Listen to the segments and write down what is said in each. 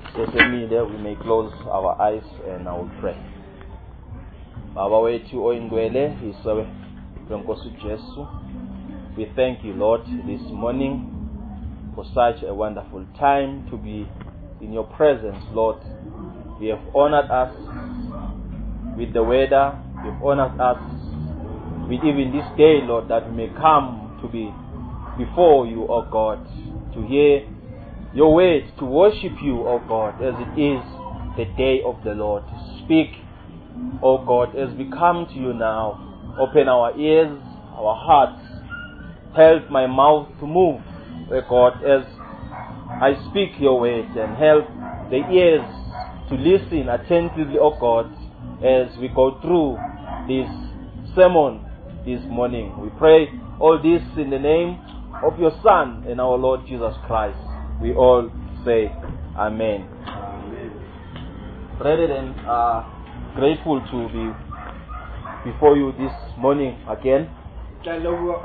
we may close our eyes and I will pray. Baba wethu oyingcwele yisewe lenkosi Jesu. We thank you, Lord, this morning for such a wonderful time to be in your presence, Lord. You have honored us with the weather. You have honored us with even this day, Lord, that we may come to be before you, O God, to hear your word, to worship you, O God, as it is the day of the Lord. Speak, O God, as we come to you now. Open our ears, our hearts. Help my mouth to move, O God, as I speak your word, and help the ears to listen attentively, O God, as we go through this sermon this morning. We pray all this in the name of your Son and our Lord Jesus Christ. We all say Amen. Amen. Brethren, grateful to be before you this morning again. It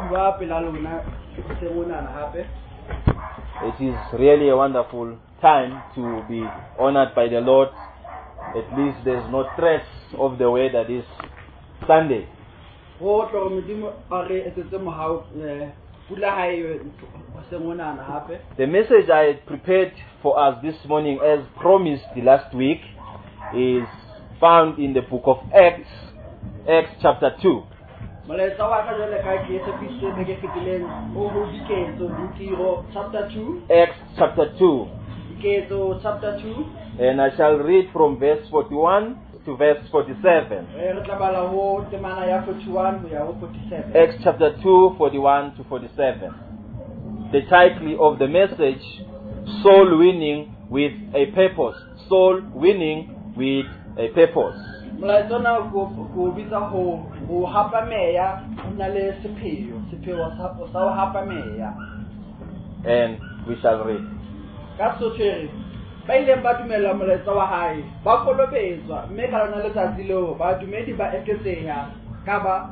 is really a wonderful time to be honored by the Lord. At least there's no trace of the weather this Sunday. The message I had prepared for us this morning, as promised last week, is found in the book of Acts, Acts chapter 2. Acts chapter 2. And I shall read from verse 41 to verse 47. Acts chapter 2, 41 to 47. The title of the message, Soul Winning with a Purpose. Soul Winning with a Purpose. And we shall read. Ba ile ba dumela moletsa wa hae ba kolobetswa mme ka lona letsatsi leo ba dumedi ba eketseha ka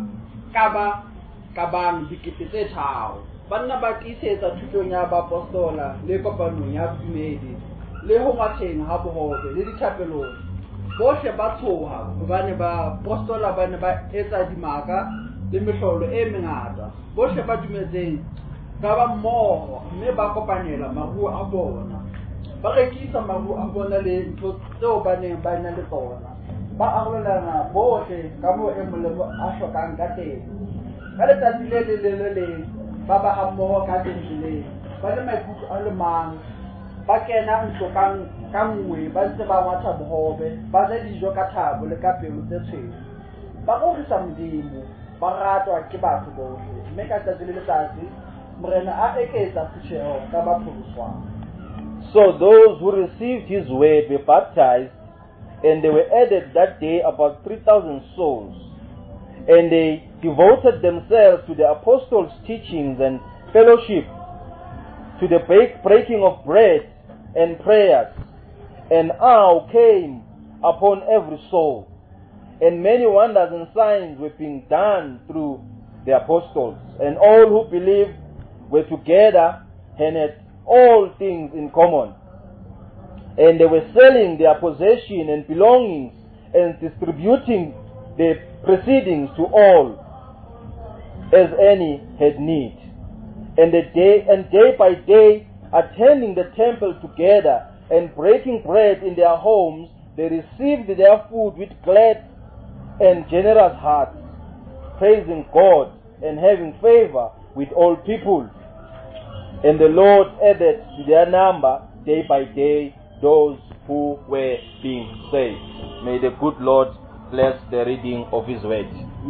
bang dikete tse tharo banna ba tiisetsa thutong ya bapostola le kopanong ya dumedi le ho ngwatheng ha bohobe le dithapelong bohle ba tshoha hobane ba apostola ba ne ba etsa dimaka le mehlolo e mengata bohle ba dumetseng ka ba mmoho mme ba kopanela maruo a bona. Ba rekisa maru a bona le ntho tseo ba neng ba na le tsona ba arolelana bohle ka moo e molemo a hlokang ka teng ka letsatsi le ba ba hammoho ka teng ba le maikutlo a le mang ba kena nhlokang ka nngwe ba ntse ba ngwatha bohobe ba ja dijo ka thabo le ka pelo tse tshweu ba rorisa Modimo ba ratwa ke batho bohle mme ka letsatsi morena a eketsa tsheho ka ba phoroswang. So those who received his word were baptized, and they were added that day about 3,000 souls. And they devoted themselves to the apostles' teachings and fellowship, to the breaking of bread and prayers. And awe came upon every soul. And many wonders and signs were being done through the apostles. And all who believed were together and had all things in common, and they were selling their possession and belongings and distributing the proceedings to all as any had need. And day by day, attending the temple together and breaking bread in their homes, they received their food with glad and generous hearts, praising God and having favor with all people. And the Lord added to their number day by day those who were being saved. May the good Lord bless the reading of his word.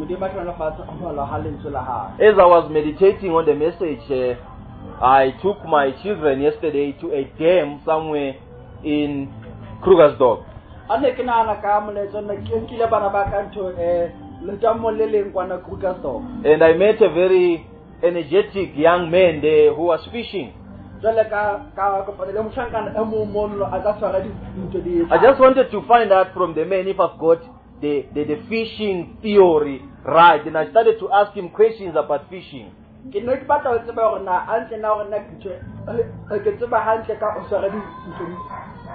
As I was meditating on the message, I took my children yesterday to a dam somewhere in Krugersdorp. And I met a very energetic young man there who was fishing. I just wanted to find out from the man if I've got the fishing theory right, and I started to ask him questions about fishing.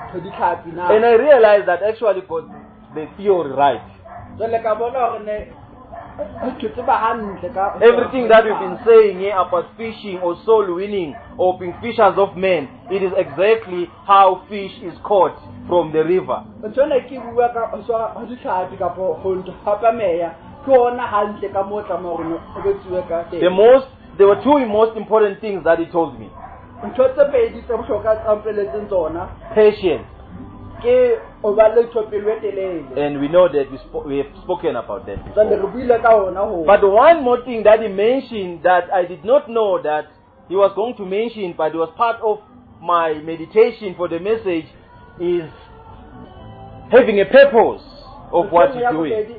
ditlhapi na. And I realized that actually got the theory right. Jwale ka bona hore ne ke tseba hantle ka Everything that we've been saying here about fishing or soul winning or being fishers of men, it is exactly how fish is caught from the river. ntho ne ke bua ka ditlhapi ka ho hapa meya ke ona hantle ka mo tla mo rona o betsiwe ka teng. There were two most important things that he told me. Ntho tse pedi tse bohloka tsa mpeletseng tsona Patience. ke o ba le thopelo e telele. And we know that we have spoken about that Jwale before. re buile ka ona ho. But one more thing that he mentioned that I did not know that he was going to mention, but it was part of my meditation for the message, is having a purpose of what you're doing.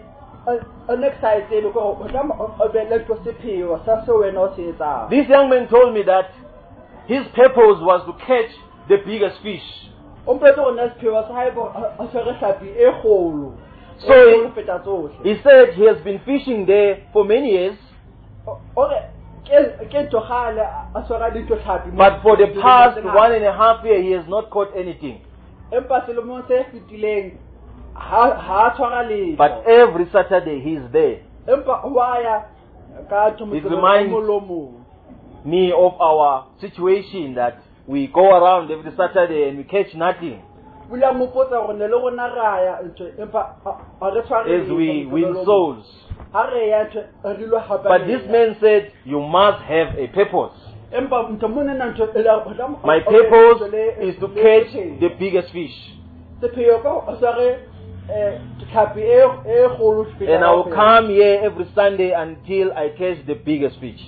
This young man told me that his purpose was to catch the biggest fish. So he said he has been fishing there for many years, but for the past 1.5 years he has not caught anything. But every Saturday he is there. It reminds me of our situation that we go around every Saturday and we catch nothing as we win souls. But this man said, you must have a purpose. My purpose is to catch the biggest fish. And I will come here every Sunday until I catch the biggest fish.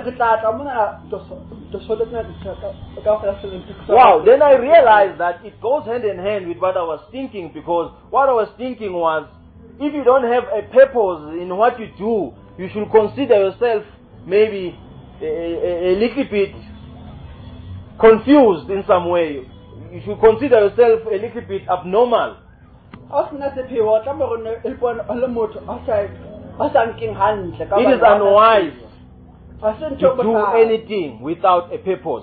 Wow, then I realized that it goes hand in hand with what I was thinking, because what I was thinking was, if you don't have a purpose in what you do, you should consider yourself maybe a little bit confused in some way. You should consider yourself a little bit abnormal. It is unwise to do anything without a purpose.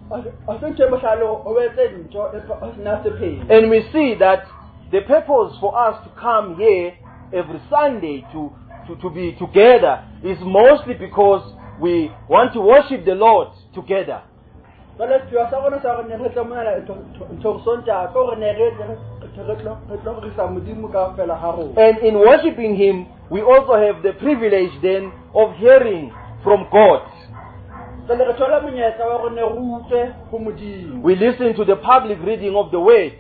And we see that the purpose for us to come here every Sunday to be together is mostly because we want to worship the Lord together. And in worshiping Him, we also have the privilege then of hearing from God. We listen to the public reading of the Word.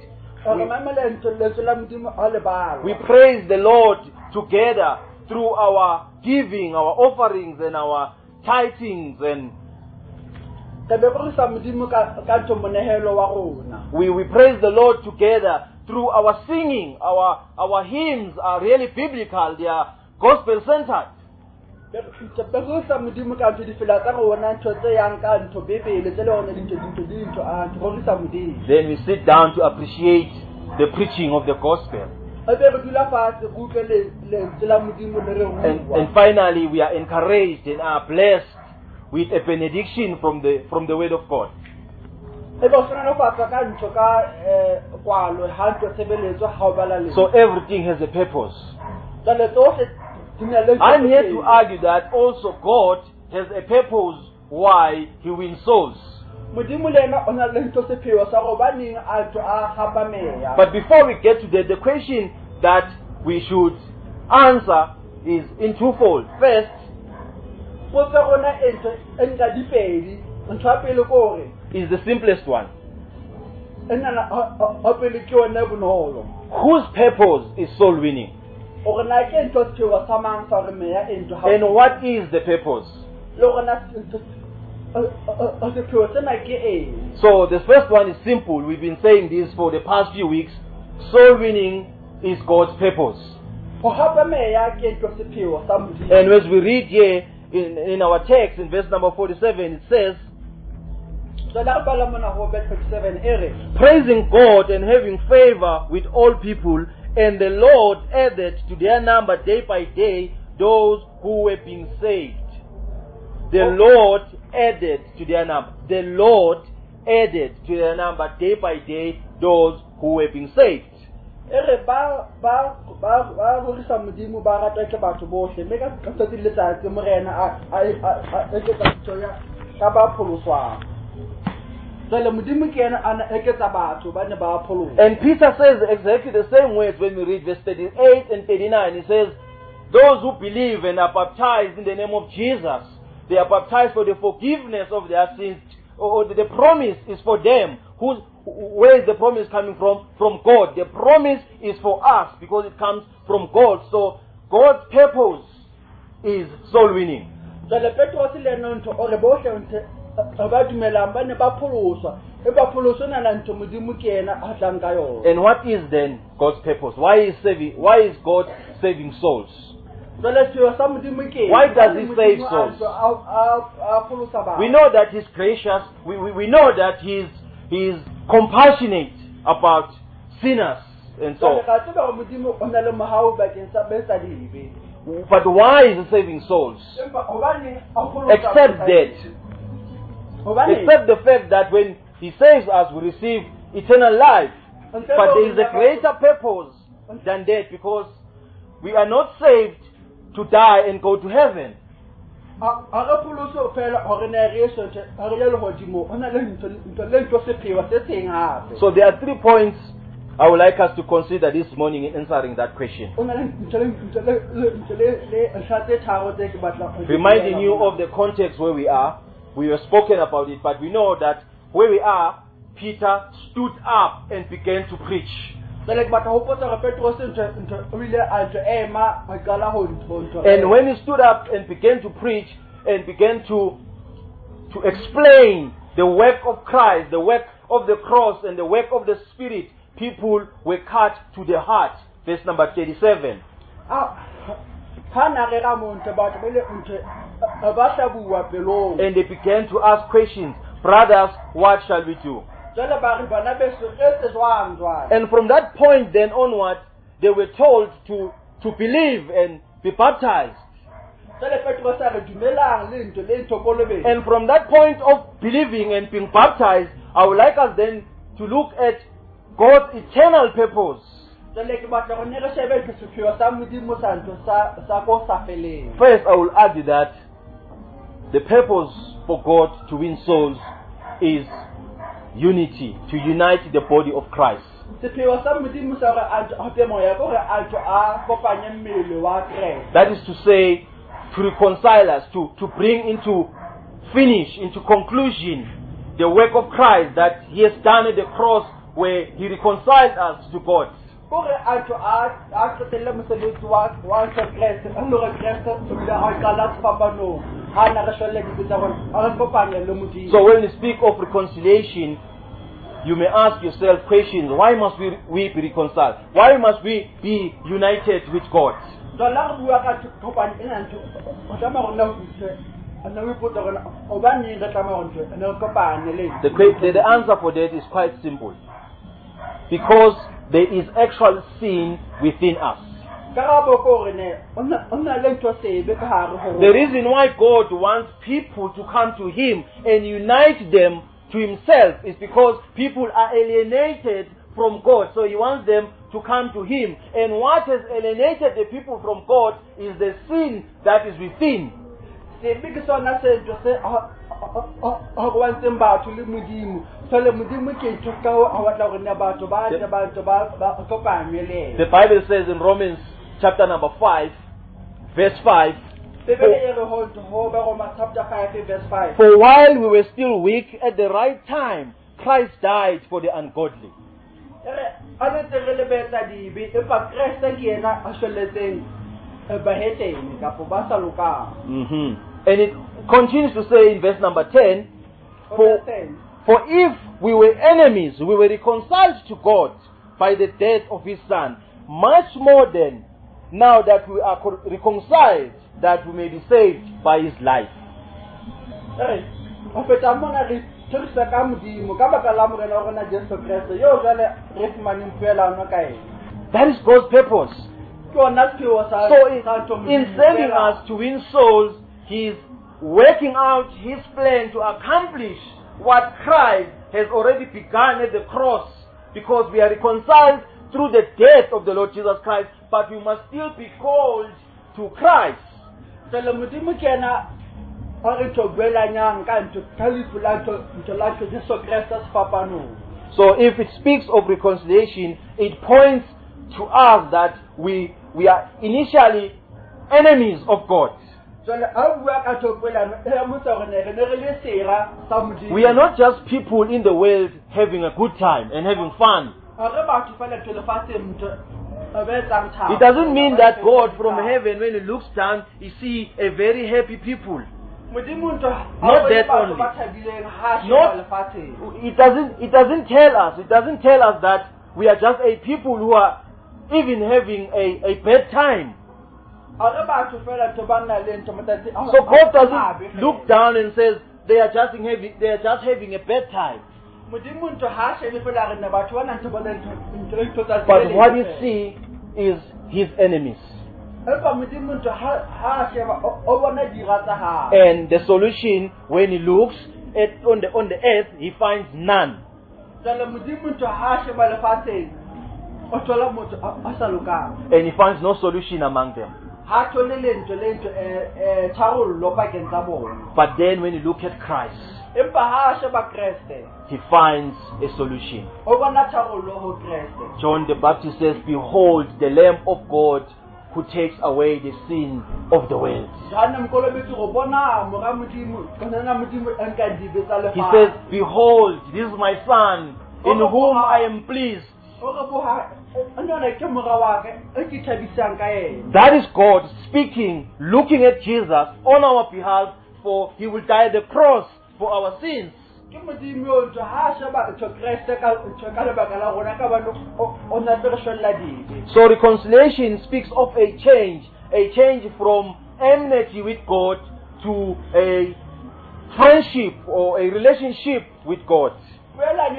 We praise the Lord together through our giving, our offerings, and our tithings, and we praise the Lord together through our singing. Our hymns are really biblical. They are gospel-centered. Then we sit down to appreciate the preaching of the gospel. And finally, we are encouraged and are blessed with a benediction from the Word of God. So everything has a purpose. I'm here to argue that also God has a purpose why He wins souls. But before we get to that, the question that we should answer is in twofold. First, is the simplest one. Whose purpose is soul winning? And what is the purpose? So the first one is simple. We've been saying this for the past few weeks. Soul winning is God's purpose. And as we read here in our text in verse number 47, it says, praising God and having favor with all people, and the Lord added to their number day by day those who were being saved. The Lord added to their number. The Lord added to their number day by day those who were being saved. ere ba gorisa modimo ba rata ke batho bohle mme ka tsatsi le letsatsi morena a eketsa ntho ya ka ba pholoswang. Jwale modimo ke yena a eketsa batho ba ne ba pholoswa. And Peter says exactly the same words when we read verse 38 and 39. He says, those who believe and are baptized in the name of Jesus, they are baptized for the forgiveness of their sins. Or the promise is for them. Where is the promise coming from? From God. The promise is for us because it comes from God. So God's purpose is soul winning. Jwale Petros le nonto ore bohle ntse ba dumelang ba ne ba pholoswa e ba pholoswa na ntho modimo ke yena a tlang ka yona. And what is then God's purpose? Why is God saving souls? Why does he save souls? We know that he's gracious. We know that he's compassionate about sinners and so. But why is he saving souls? Except the fact that when he saves us, we receive eternal life. But there is a greater purpose than that, because we are not saved to die and go to heaven. So there are 3 points I would like us to consider this morning in answering that question. Reminding you of the context where we are. We have spoken about it, but we know that where we are, Peter stood up and began to preach. And when he stood up and began to preach and began to explain the work of Christ, the work of the cross and the work of the Spirit, people were cut to the heart. Verse number 37. And they began to ask questions. Brothers, what shall we do? And from that point then onward, they were told to believe and be baptized. And from that point of believing and being baptized, I would like us then to look at God's eternal purpose. First, I will argue that the purpose for God to win souls is unity, to unite the body of Christ. That is to say, to reconcile us, to bring into finish, into conclusion, the work of Christ that He has done at the cross, where He reconciled us to God. So when we speak of reconciliation, you may ask yourself questions. Why must we be reconciled? Why must we be united with God? The answer for that is quite simple. Because there is actual sin within us. The reason why God wants people to come to Him and unite them to Himself is because people are alienated from God. So He wants them to come to Him. And what has alienated the people from God is the sin that is within. The Bible says in Romans chapter number 5, verse 5, for while we were still weak, at the right time, Christ died for the ungodly. And it continues to say in verse number 10, for if we were enemies, we were reconciled to God by the death of His Son. Much more then, now that we are reconciled, that we may be saved by His life. That is God's purpose. So in saving us to win souls, He is working out His plan to accomplish what Christ has already begun at the cross because we are reconciled through the death of the Lord Jesus Christ, but we must still be called to Christ. Jwale Modimo ke yena a re tobelanyang ka ntho ka lefu la ntho la Jesu Kriste se fapanong. So if it speaks of reconciliation, it points to us that we are initially enemies of God. Jwale a bua ka tobelano e motsa gore ne re le sera sa Modimo. We are not just people in the world having a good time and having fun. It doesn't mean that God from heaven, when He looks down, He sees a very happy people. Not that only. It doesn't tell us. It doesn't tell us that we are just a people who are even having a bad time. So God doesn't look down and says they are just having a bad time. But what you see is His enemies. And the solution, when He looks on the earth, He finds none. And He finds no solution among them. But then when you look at Christ, He finds a solution. John the Baptist says, "Behold, the Lamb of God who takes away the sin of the world." He says, "Behold, this is my Son, in whom I am pleased." That is God speaking, looking at Jesus on our behalf, for He will die at the cross for our sins. So reconciliation speaks of a change from enmity with God to a friendship or a relationship with God. And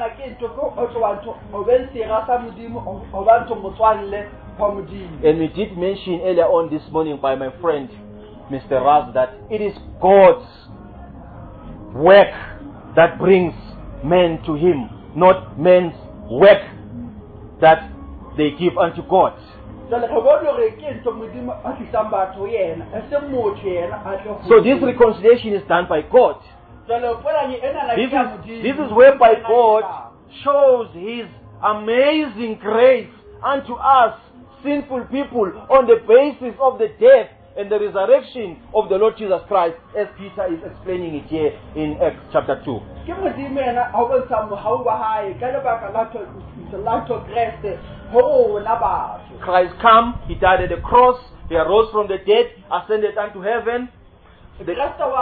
we did mention earlier on this morning by my friend Mr. Raz that it is God's work that brings men to Him, not men's work that they give unto God. So this reconciliation is done by God. This is whereby God shows His amazing grace unto us, sinful people, on the basis of the death and the resurrection of the Lord Jesus Christ, as Peter is explaining it here in Acts chapter 2. Christ came, He died at the cross, He arose from the dead, ascended unto heaven. The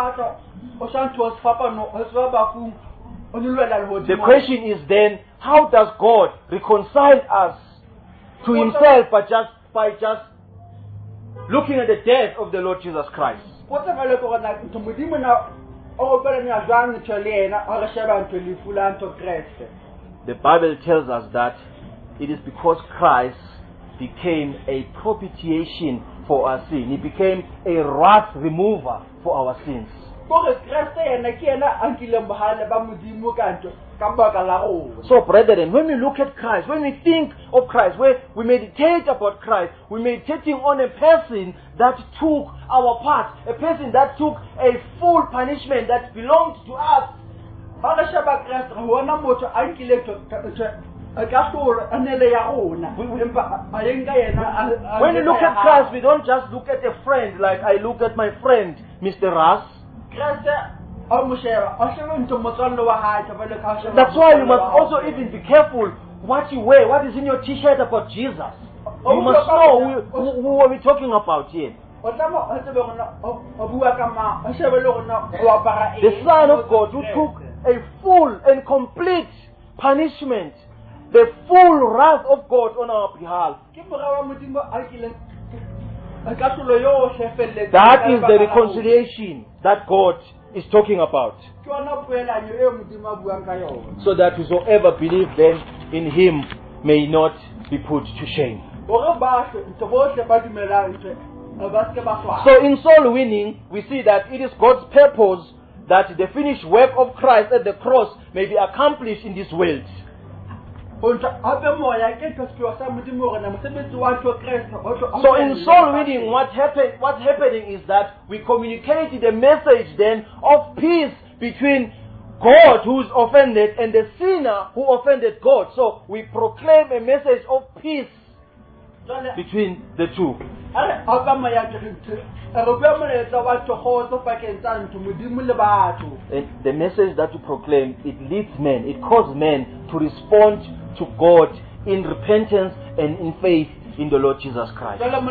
question is then, how does God reconcile us to Himself by just looking at the death of the Lord Jesus Christ? The Bible tells us that it is because Christ became a propitiation for our sin. He became a wrath remover for our sins. So brethren, when we look at Christ, when we think of Christ, when we meditate about Christ, we're meditating on a person that took our part, a person that took a full punishment that belonged to us. When we look at Christ, we don't just look at a friend like I look at my friend, Mr. Ras. That's why you must also even be careful what you wear, what is in your t-shirt about Jesus. You must know who are we talking about here. The Son of God who took a full and complete punishment, the full wrath of God on our behalf. That is the reconciliation that God is talking about. So that whosoever believe then in Him may not be put to shame. So in soul winning, we see that it is God's purpose that the finished work of Christ at the cross may be accomplished in this world. ho ntse hape moya ke ntho se sa modimo hore na mosebetsi wa tlo Kreste o tlo. So in soul winning, what's happening is that we communicate the message then of peace between God who's offended and the sinner who offended God. So we proclaim a message of peace between the two. And the message that we proclaim, it leads men, it calls men to respond to God in repentance and in faith in the Lord Jesus Christ. As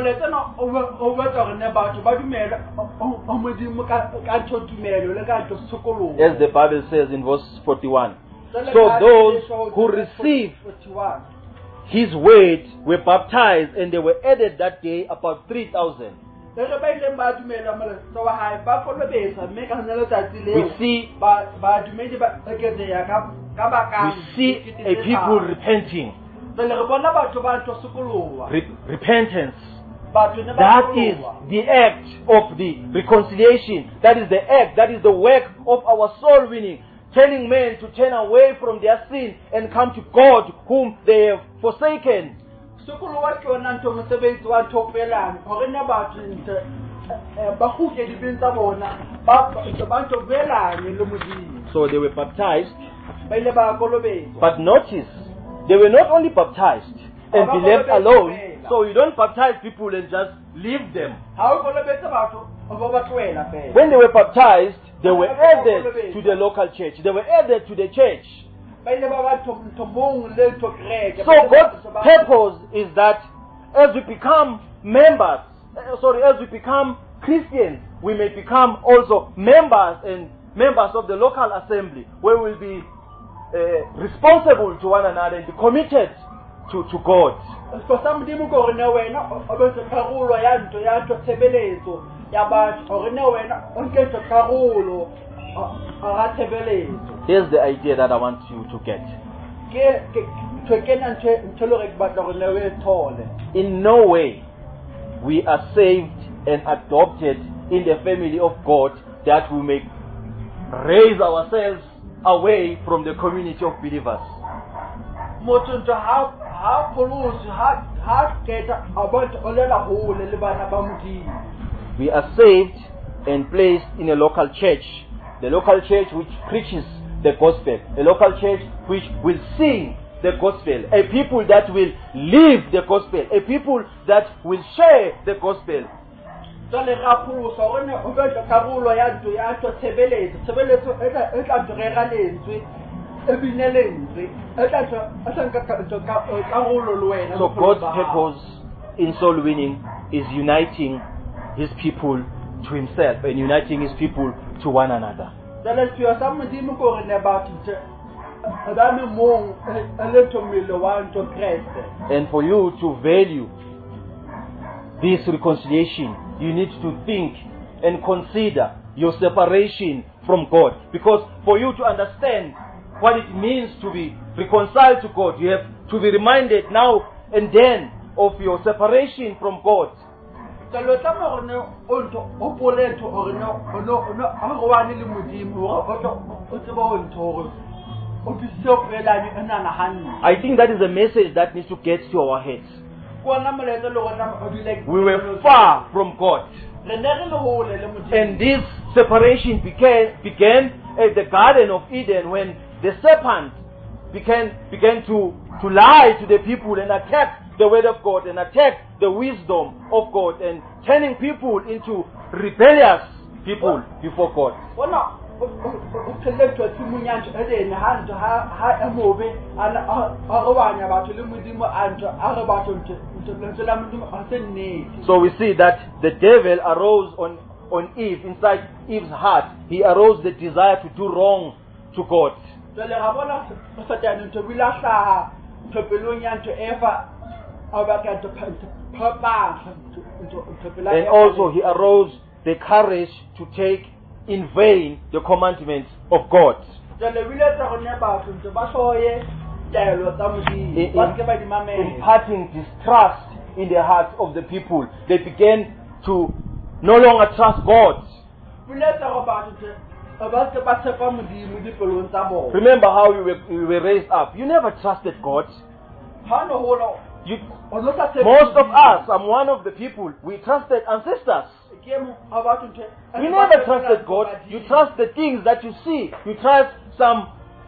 the Bible says in verse 41. So those who received His word were baptized, and they were added that day about 3,000. We see a people repenting. Repentance. That is the act of the reconciliation. That is the act. That is the work of our soul winning. Telling men to turn away from their sin and come to God whom they have forsaken. So they were baptized. But notice, they were not only baptized and be left alone. So you don't baptize people and just leave them. When they were baptized, they were added to the local church. They were added to the church. So God's purpose is that as we become members, as we become Christians, we may become also members of the local assembly, where we will be responsible to one another and be committed to God. Here's the idea that I want you to get. In no way we are saved and adopted in the family of God that we may raise ourselves away from the community of believers. We are saved and placed in a local church. The local church which preaches the gospel. A local church which will sing the gospel. A people that will live the gospel. A people that will share the gospel. So God's purpose in soul winning is uniting His people to Himself and uniting His people to one another. And for you to value this reconciliation, you need to think and consider your separation from God. Because for you to understand what it means to be reconciled to God, you have to be reminded now and then of your separation from God. I think that is a message that needs to get to our heads. We were far from God. And this separation began at the Garden of Eden, when the serpent began to lie to the people and attack the word of God and attack the wisdom of God, and turning people into rebellious people before God. So we see that the devil arose on Eve, inside Eve's heart. He arose the desire to do wrong to God. And also he arose the courage to take in vain the commandments of God. Imparting distrust in the hearts of the people, they began to no longer trust God. ba se ba tshepa modimo dipelong tsa bona. Remember how you were raised up. You never trusted God. Ha no hola You, o no sa tshepe most of Modimo. us, I'm one of the people, we trusted ancestors. Ke mo abantu nje You never trusted God. You trust the things that you see. You trust some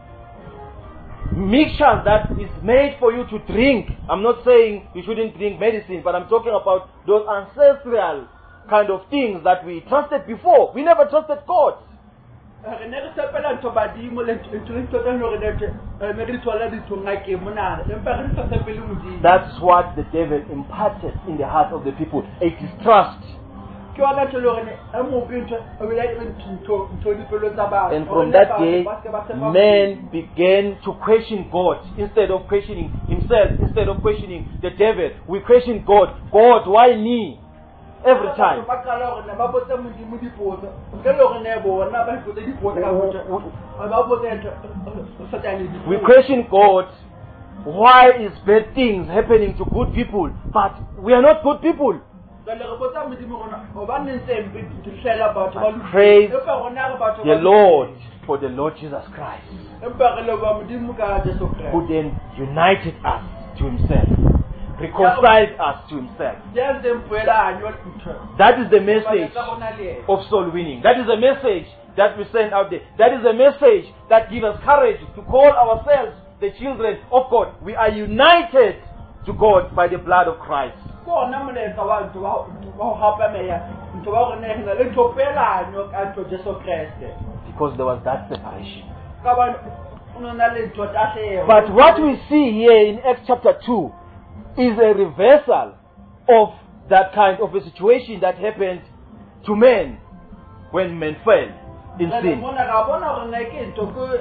mixture that is made for you to drink. I'm not saying you shouldn't drink medicine, but I'm talking about those ancestral kind of things that we trusted before. We never trusted God. re ne re sepela ntho badimo le ntho tse leng hore ne re di thola di thonga ke monana empa re sa sepele modimo. That's what the devil imparted in the heart of the people, a distrust. Ke ona ntho le hore e mo ke ntho o bile ntho dipelong tsa batho. And from that day, man began to question God instead of questioning himself, instead of questioning the devil. We question God. God, why me? Every time. ba qala hore ne ba botsa modimo dipotso nke le hore ne bona ba ipotsa dipotso ka botsa ba botsa ntho satani dipotso. We question God. Why is bad things happening to good people, but we are not good people? Jwale re botsa modimo rona hobane ntse mpe di hlela batho ba lokile. Praise Empa rona re batho the Lord for the Lord Jesus Christ, empa re leboha modimo ka Jesu Kriste. who then united us to himself, reconciled us to himself. Ya ntse mpoela ntho. That is the message of soul winning. That is a message that we send out there. That is a message that gives us courage to call ourselves the children of God. We are united to God by the blood of Christ. Ko na moletsa wa ntho ba ho hapa meya ntho ba hore ne re na le ntho pelanyo ka ntho Jesu Kriste. Because there was that separation. Ka ba o na le ntho ta hleo. But what we see here in Acts chapter 2 is a reversal of that kind of a situation that happened to men when men fell in sin. Mona ga bona hore ne ke ntho ko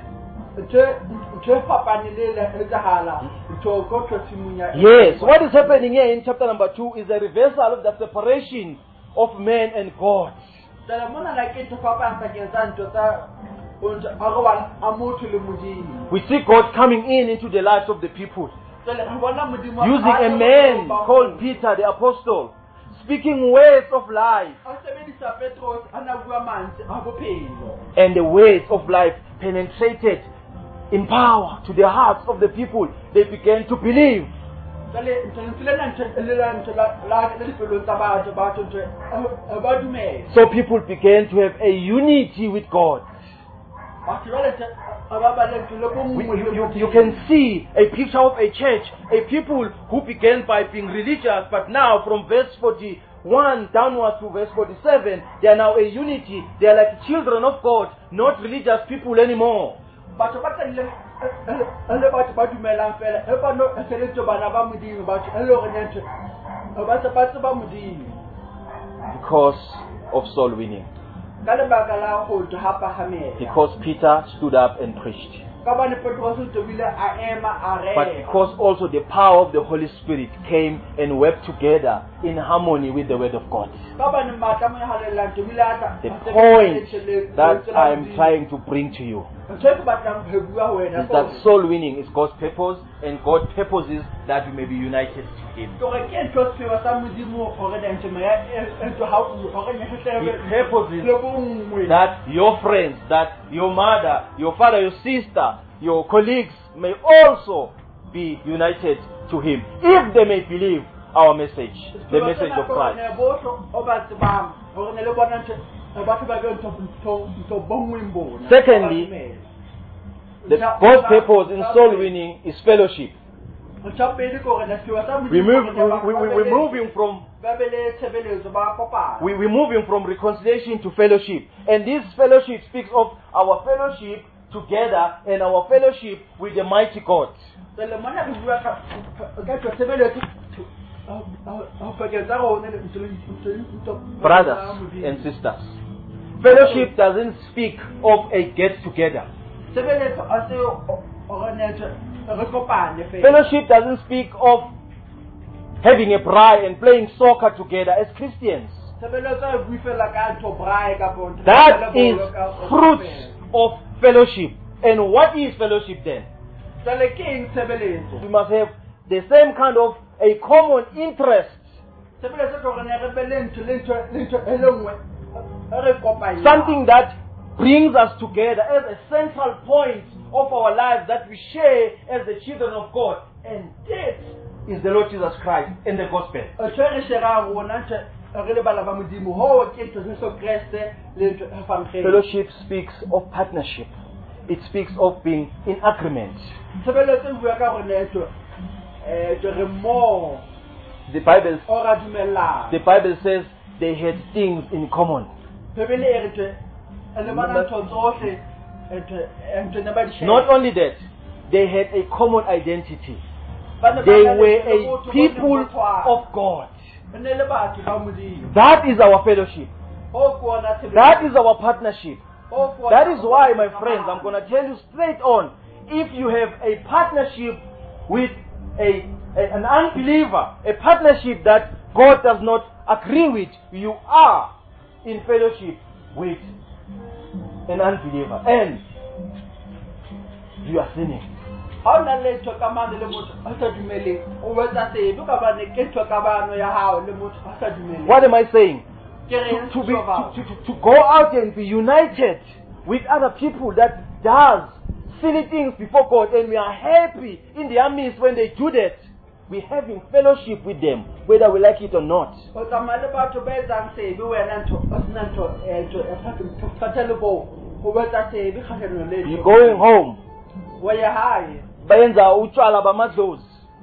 ntho fapane le etsahala ntho ko tshumunya. Yes, what is happening here in chapter number 2 is a reversal of the separation of man and God. Dala mona la ke ntho fapane sa ke tsa ntho tsa a motho le modimo. We see God coming into the lives of the people, Dala re bona modimo using a man called Peter the apostle, speaking words of life, a sebedisa Petros ana bua mantswe a bophelo. and the words of life penetrated in power to the hearts of the people. They began to believe. Dale ntho le ntho la dipelong tsa batho ntho ba dumela. So people began to have a unity with God. Batho ba le ba ba le ntho le bo You can see a picture of a church, a people who began by being religious, but now from verse 41 downwards to verse 47, they are now a unity. They are like children of God, not religious people anymore. batho ba tselle le batho ba dumelang fela e ba no eseletso bana ba modimo batho e le hore ne ntho ba tseba modimo Because of soul winning. ka lebaka la go hapa hamela. Because Peter stood up and preached. Ka bane Petros o tobile a ema a But re. because also the power of the Holy Spirit came and worked together in harmony with the Word of God. Ka bane matla mo halelang tobile a The point that I am trying to bring to you ntho ke batlang ho bua ho wena is that soul winning is God's purpose, and God purposes that we may be united to Him. ke re ke ntho se wa sa modimo hore ne ntse ya ntho ha o hore ne He hlebe purposes le bongwe. that your friends, that your mother, your father, your sister, your colleagues may also be united to Him, if they may believe our message, the message of Christ. Secondly, God's purpose in soul winning is fellowship. We're moving from reconciliation to fellowship, and this fellowship speaks of our fellowship together and our fellowship with the mighty God. Brothers and sisters, fellowship doesn't speak of a get together. Fellowship doesn't speak of having a braai and playing soccer together as Christians. That is fruit of fellowship. And what is fellowship then? We must have the same kind of a common interest. Something that brings us together as a central point of our lives that we share as the children of God. And that is the Lord Jesus Christ and the gospel. Fellowship speaks of partnership. It speaks of being in agreement. The Bible says they had things in common. Not only that, they had a common identity. They were a people of God. That is our fellowship. That is our partnership. That is why, my friends, I'm going to tell you straight on, if you have a partnership with an unbeliever, a partnership that God does not agree with, you are in fellowship with an unbeliever, and you are sinning. What am I saying? To go out and be united with other people that does silly things before God, and we are happy in their midst when they do that. We're having fellowship with them, whether we like it or not. You're going home. Benza utshwala bamadlozi.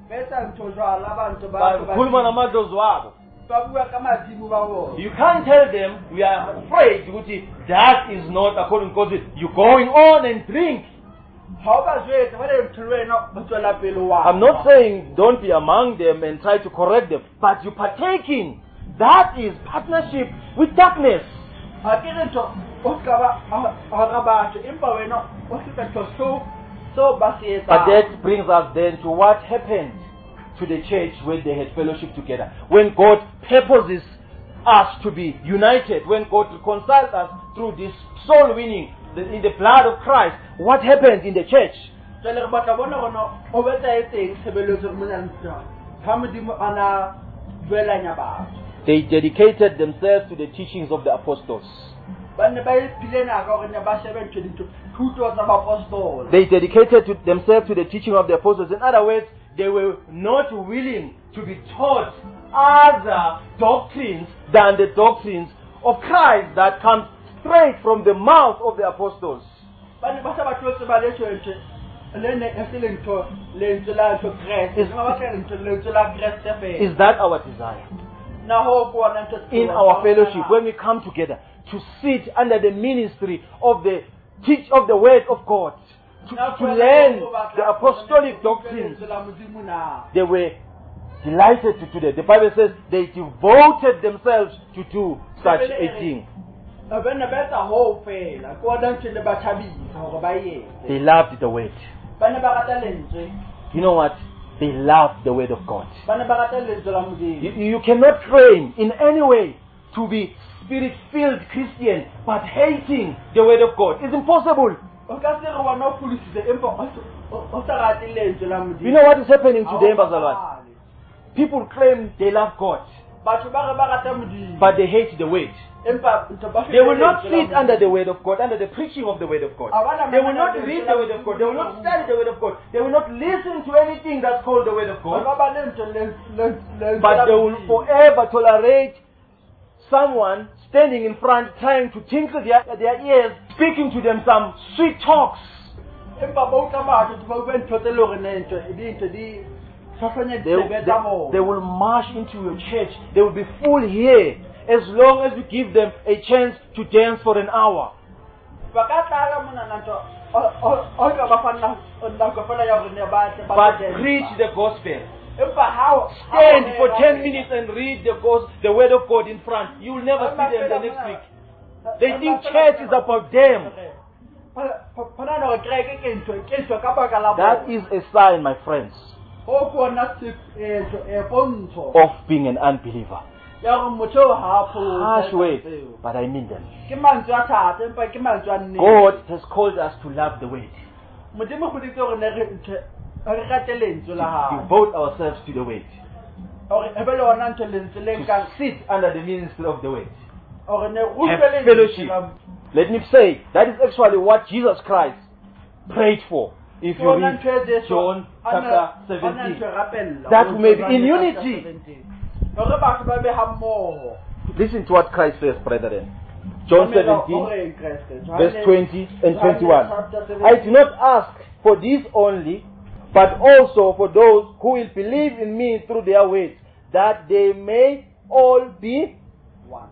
Khuluma namadlozi wabo. You can't tell them we are afraid that is not according to God. You're going on and drink. I'm not saying don't be among them and try to correct them, but you partaking. That is partnership with darkness. But that brings us then to what happened to the church when they had fellowship together. When God purposes us to be united, when God reconciles us through this soul winning in the blood of Christ, what happened in the church? They dedicated themselves to the teachings of the apostles. They dedicated themselves to the teaching of the apostles. In other words, they were not willing to be taught other doctrines than the doctrines of Christ that comes straight from the mouth of the apostles. Is that our desire? In our fellowship, when we come together to sit under the ministry of the word of God, to learn the apostolic doctrines, they were delighted to do that. The Bible says they devoted themselves to do such a thing. They loved the word. You know what? They loved the word of God. You cannot train in any way to be spirit-filled Christian but hating the word of God. It's impossible. You know what is happening today, Bazalwane? People claim they love God, but they hate the word. They will not sit under the word of God, under the preaching of the word of God. They will not read the word of God. They will not study the word of God. They will not listen to anything that's called the word of God. But they will forever tolerate someone standing in front trying to tinkle their ears, speaking to them some sweet talks. They will march into your church. They will be full here as long as you give them a chance to dance for an hour. But preach the gospel. Stand for 10 minutes and read the word of God in front. You will never see them the next week. They think church is about them. That is a sign, my friends, of being an unbeliever. Harsh way, but I mean them. God has called us to love the word. To devote ourselves to the word. To sit under the ministry of the word. Have fellowship. Let me say, that is actually what Jesus Christ prayed for. If you read John chapter 17, that we may be in unity. Listen to what Christ says, brethren. John 17, verse 20 and 21. I do not ask for this only, but also for those who will believe in me through their words, that they may all be one.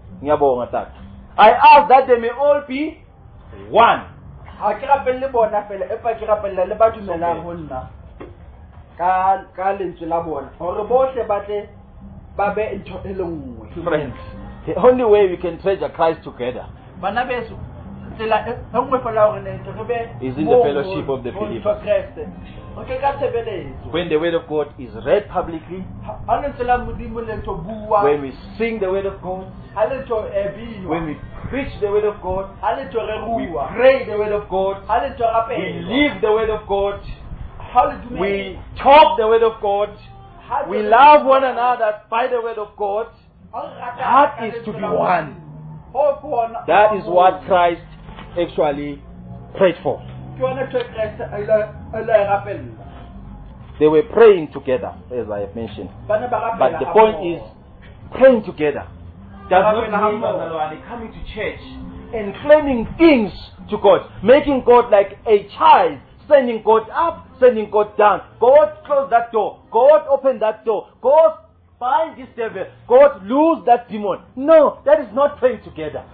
I ask that they may all be one. Friends, the only way we can treasure Christ together is in the fellowship of the believers. When the word of God is read publicly, when we sing the word of God, when we preach the word of God, we pray the word of God, we live the word of God, we talk the word of God, we love one another by the word of God, that is to be one. That is what Christ actually prayed for. They were praying together, as I have mentioned. But the point is, praying together does not mean coming to church and claiming things to God, making God like a child, sending God up, sending God down. God, close that door. God, open that door. God, bind this devil. God, lose that demon. No, that is not praying together.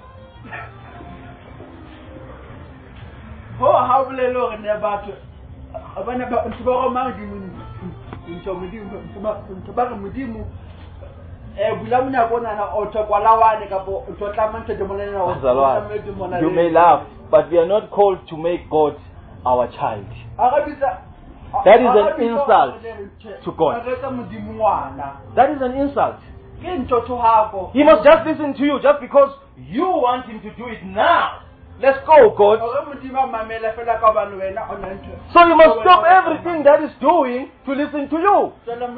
You may laugh, but we are not called to make God our child. That is an insult to God. That is an insult. He must just listen to you just because you want him to do it now. Let's go, God. So you must stop everything that is doing to listen to you.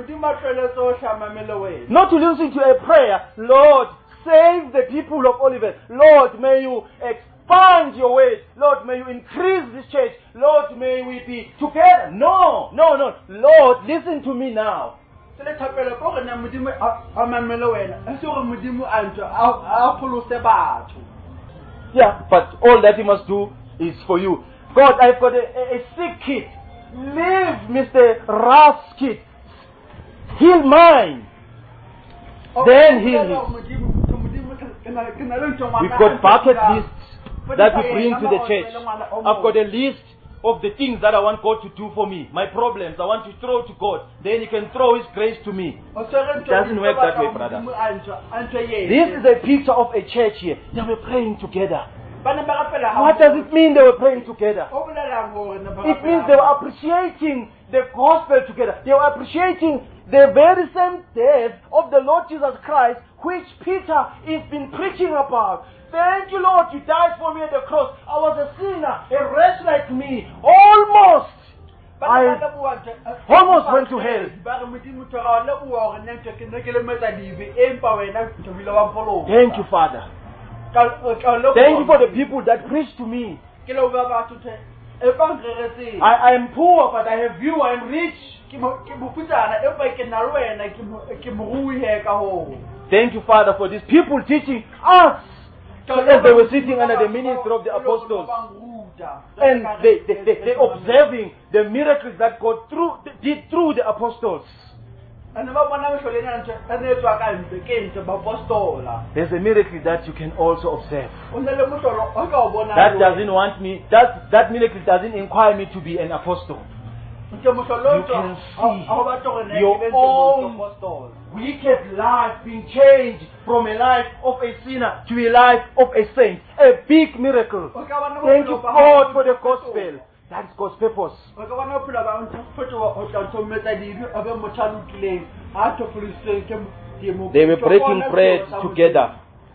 Not to listen to a prayer. Lord, save the people of Olivet. Lord, may you expand your ways. Lord, may you increase this church. Lord, may we be together. No. Lord, listen to me now. Yeah, but all that he must do is for you. God, I've got a sick kid. Leave Mr. Ra's kid. Heal mine. Then heal him. We've got bucket lists that we bring to the church. I've got a list of the things that I want God to do for me. My problems, I want to throw to God. Then he can throw his grace to me. It doesn't work that way, brother. This is a picture of a church here. They were praying together. What does it mean they were praying together? It means they were appreciating the gospel together. They were appreciating the very same death of the Lord Jesus Christ, which Peter has been preaching about. Thank you, Lord, you died for me at the cross. I was a sinner, a wretch like me. Almost went to hell. Thank you, Father. Thank you for the people that preach to me. I am poor, but I have you. I am rich. Thank you, Father, for these people teaching us. As they were sitting under the ministry of the apostles, and they observing the miracles that God did through the apostles. There's a miracle that you can also observe. That miracle doesn't inquire me to be an apostle. You can see your own wicked life being changed from a life of a sinner to a life of a saint. A big miracle. Thank you, God, for the gospel. That's God's purpose. They were breaking bread together.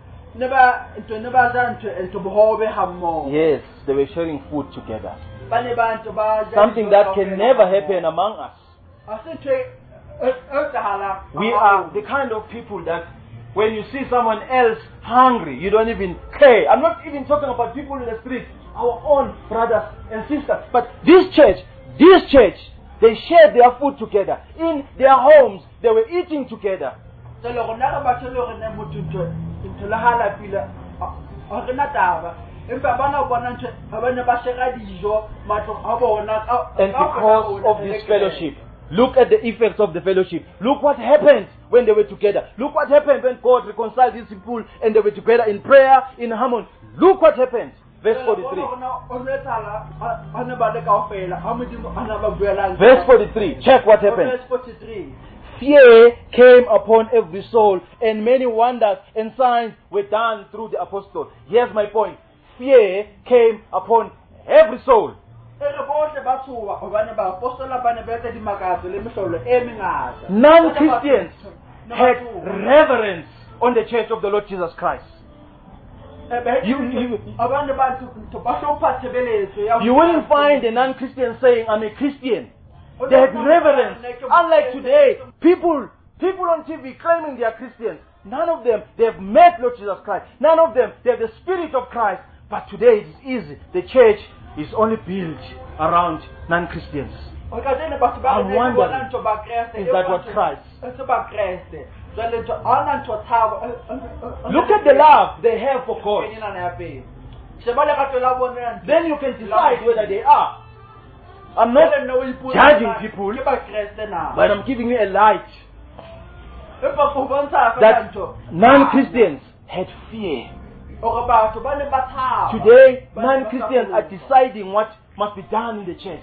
Yes, they were sharing food together. Something that can never happen among us. We are the kind of people that when you see someone else hungry, you don't even care. I'm not even talking about people in the street, our own brothers and sisters. But this church, they shared their food together. In their homes, they were eating together. And because of this fellowship, look at the effects of the fellowship. Look what happened when they were together. Look what happened when God reconciled these people and they were together in prayer, in harmony. Look what happened. Verse 43. Verse 43. Check what happened. Verse 43. Fear came upon every soul, and many wonders and signs were done through the apostles. Here's my point. Fear came upon every soul. Non-Christians had reverence on the church of the Lord Jesus Christ. You wouldn't find a non-Christian saying, I'm a Christian. They had reverence. Unlike today, people on TV claiming they are Christians. None of them, they have met Lord Jesus Christ. None of them, they have the Spirit of Christ. But today it is easy. The church is only built around non-Christians. I'm wondering, is that what Christ? Look at the love they have for God. Then you can decide whether they are. I'm not judging people, but I'm giving you a light that non-Christians had fear. Today, non-Christians are deciding what must be done in the church.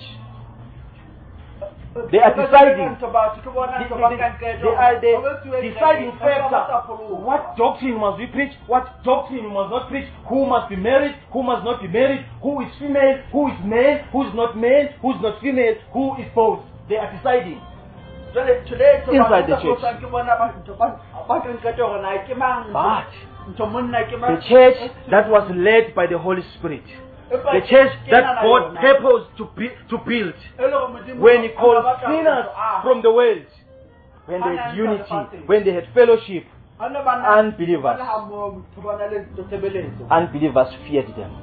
They are deciding. They are the deciding factor. What doctrine must we preach? What doctrine we must not preach? Who must be married? Who must not be married? Who is female? Who is male? Who is not male? Who is not female? Who is both? They are deciding. Inside the church. But the church that was led by the Holy Spirit, the church that God purposed to build, when He called sinners from the world, when they had unity, when they had fellowship, unbelievers feared them.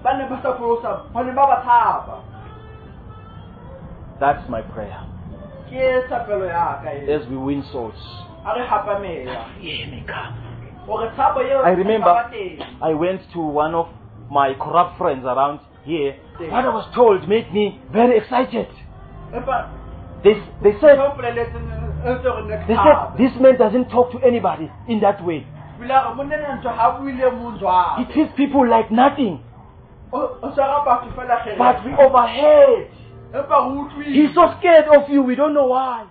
That's my prayer. As we win souls. I remember I went to one of my corrupt friends around here. What I was told made me very excited. They said, this man doesn't talk to anybody in that way. He treats people like nothing. But we overheard. He's so scared of you, we don't know why.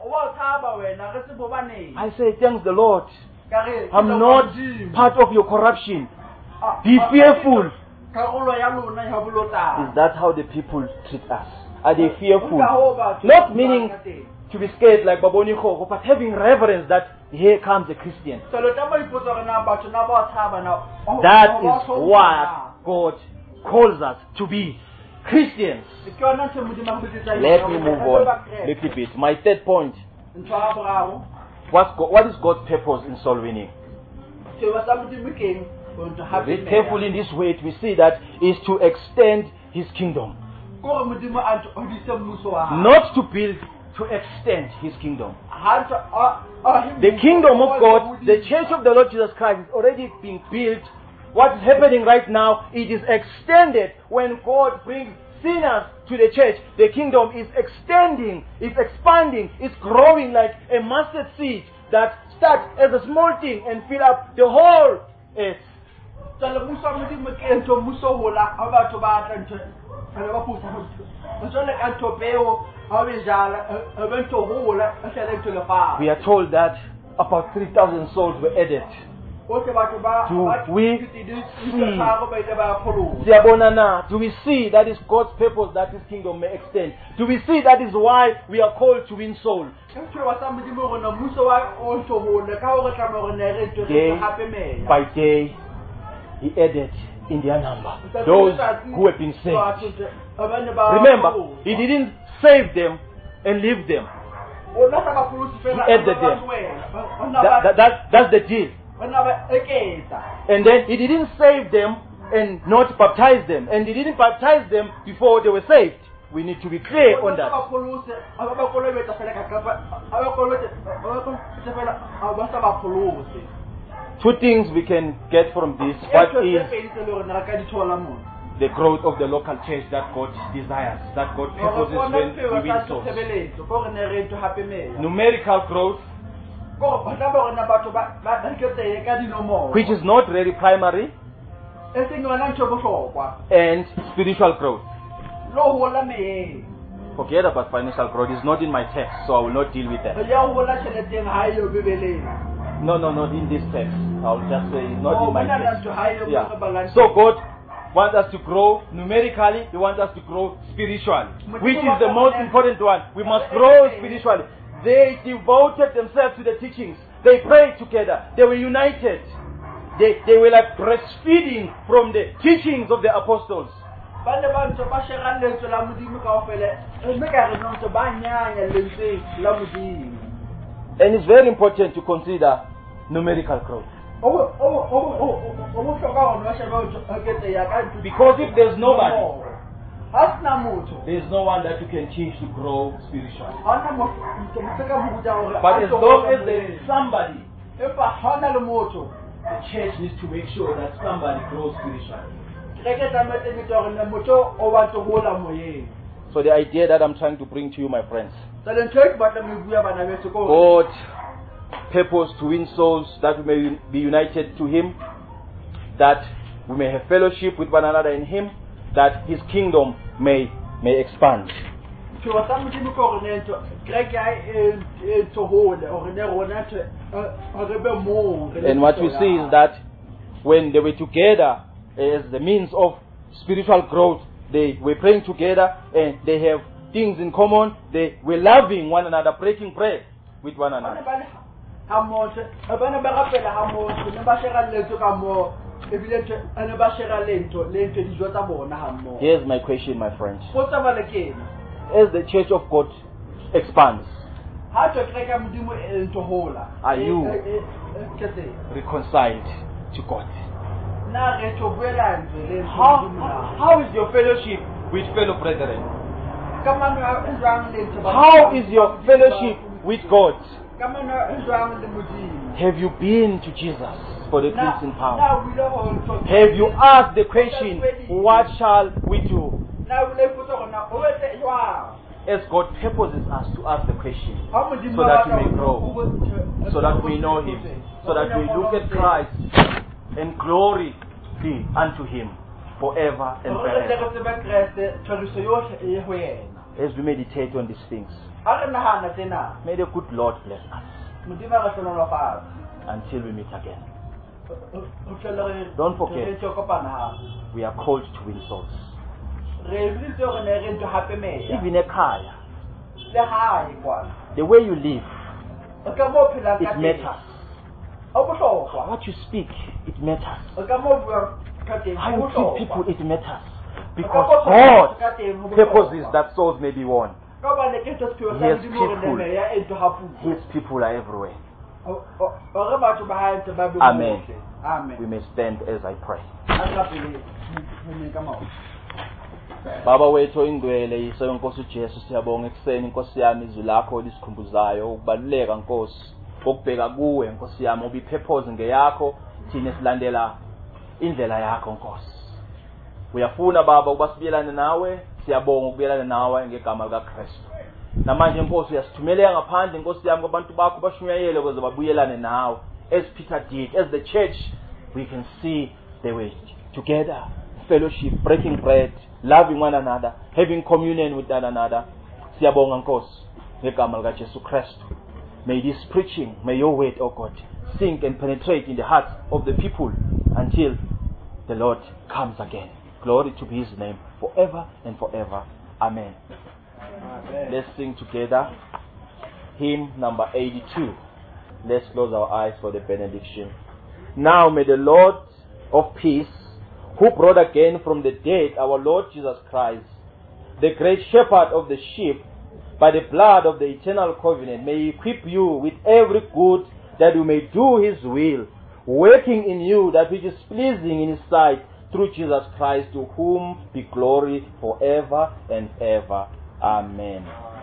I say, thanks the Lord. I'm not part of your corruption. Be fearful. Is that how the people treat us? Are they fearful? Not meaning to be scared like Baboni Koko, but having reverence that here comes a Christian. That is what God calls us to be. Christians. Let me move on a little bit. My third point. What is God's purpose in soul winning? Read carefully in this way, we see that is to extend His kingdom. Not to build, to extend His kingdom. The kingdom of God, the church of the Lord Jesus Christ is already being built. What is happening right now, it is extended when God brings sinners to the church. The kingdom is extending, it's expanding, it's growing like a mustard seed that starts as a small thing and fill up the whole earth. We are told that about 3,000 souls were added. Do we see that is God's purpose that His kingdom may extend? Do we see that is why we are called to win souls? Day by day, He added in their number those who have been saved. Remember, He didn't save them and leave them. He added them. That's the deal. Bana ba eketsa. And then he didn't save them and not baptize them. And he didn't baptize them before they were saved. We need to be clear on that. Two things we can get from this. What is the growth of the local church that God desires, that God purposes when we win souls? Numerical growth, which is not really primary, and spiritual growth. Forget about financial growth. It's not in my text, so I will not deal with that. No, not in this text. I'll just say it's not in my text. Yeah. So God wants us to grow numerically. He wants us to grow spiritually, which is the most important one. We must grow spiritually. They devoted themselves to the teachings. They prayed together. They were united. They were like breastfeeding from the teachings of the apostles. And it's very important to consider numerical growth. Because if there's nobody, there's no one that you can teach to grow spiritually. But as long as there is somebody, the church needs to make sure that somebody grows spiritually. So the idea that I'm trying to bring to you, my friends, God purpose to win souls, that we may be united to Him, that we may have fellowship with one another in Him, that His kingdom may expand. And what we see is that when they were together as the means of spiritual growth, they were praying together and they have things in common. They were loving one another, breaking bread with one another. Here's my question, my friends. As the church of God expands, are you reconciled to God? How is your fellowship with fellow brethren? How is your fellowship with God? Have you been to Jesus for the cleansing power? Have you asked the question, what shall we do? As God purposes us to ask the question, so that we may grow, so that we know Him, so that we look at Christ and glory be unto Him forever and forever. As we meditate on these things, may the good Lord bless us until we meet again. Don't forget, we are called to win souls. Even a car, the way you live, it matters. What you speak, it matters. How you treat people, it matters. Because God purposes that souls may be won. His people are everywhere. Amen. We may stand as I pray. Baba wethu ingcwele yiso inkosi uJesu, siyabonga ekseni inkosi yami izwi lakho lisikhumbuzayo ukubaluleka Nkosi kokubheka kuwe Nkosi yami, ubi purpose ngeyakho thina silandela indlela yakho Nkosi. Uyafuna Baba ukuba sibiyelane nawe, siyabonga ukubiyelana nawe ngegama lika Kristu. Namanje Nkosi uyasithumelela ngaphandle Nkosi yami kwabantu bakho bashunyayele ukuze babuyelane nawe. As Peter did, as the church, we can see they were together, fellowship, breaking bread, loving one another, having communion with one another. Siyabonga Nkosi ngegama lika Jesu Kristu. May this preaching, may your word, O God, sink and penetrate in the hearts of the people until the Lord comes again. Glory to His name forever and forever. Amen. Amen. Let's sing together hymn number 82. Let's close our eyes for the benediction. Now may the Lord of peace, who brought again from the dead our Lord Jesus Christ, the great shepherd of the sheep, by the blood of the eternal covenant, may He equip you with every good that you may do His will, working in you that which is pleasing in His sight through Jesus Christ, to whom be glory forever and ever. Amen.